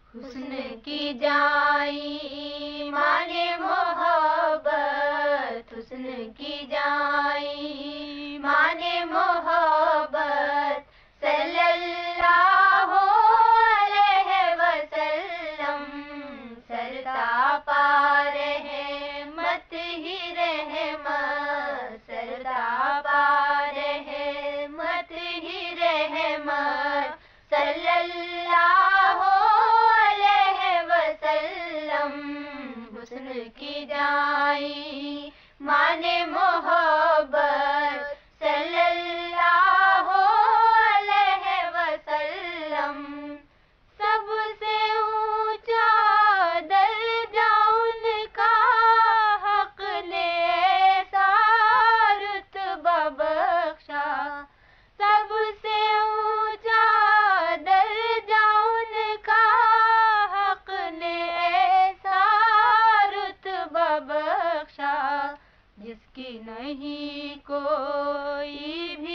حسن کی جائی مانے محبت، حسن کی جائی مانے محبت، صلی اللہ علیہ وسلم سرتا پار رحمت ہی رحمت، سرتا پار رحمت ہی رحمت، صلی اللہ علیہ وسلم حسن کی جائی مانے محبت، صلی اللہ علیہ وسلم سب سے اونچا درجہ ان کا، حق نے ایسا رتبہ بخشا، سب سے اونچا درجہ ان کا، حق نے ایسا رتبہ بخشا، جس کی نہیں کوئی بھی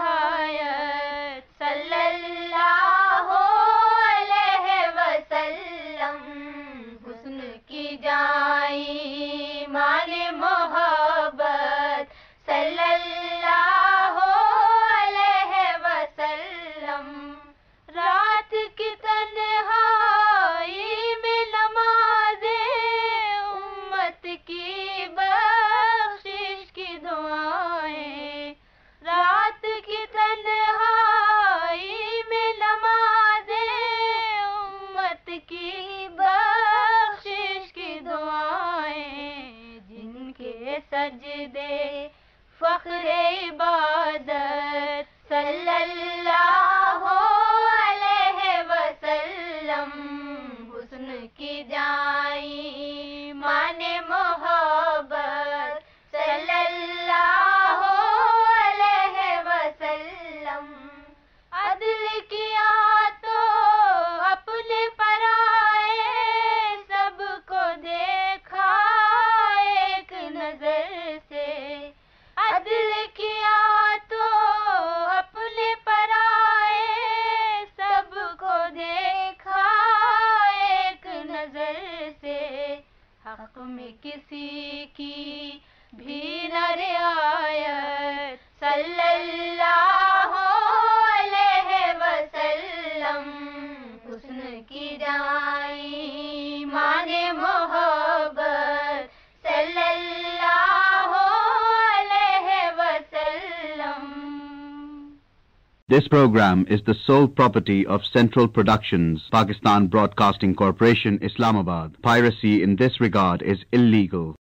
نہایت، صلی اللہ علیہ وسلم حسن کی جائی مانے محبت، صلی اللہ علیہ وسلم رات کی تنہائی میں نمازیں، امت کی بخشش کی دعائیں، رات کی تنہائی میں نمازیں، امت کی بخشش کی دعائیں، جن کے سجدے فخر عبادت، صلی اللہ علیہ وسلم حسن کی جائی مانے محبت، صلی اللہ علیہ وسلم عدل کیا تو اپنے پرائے، سب کو دیکھا ایک نظر سے، عدل کیا تو اپنے پرائے، سب کو دیکھا ایک نظر سے، حق میں کسی کی بھی نہ رعایت، صلی اللہ علیہ وسلم حسن کی جائی مانے محبت، صلی اللہ علیہ وسلم. This program is the sole property of Central Productions, Pakistan Broadcasting Corporation, Islamabad. Piracy in this regard is illegal.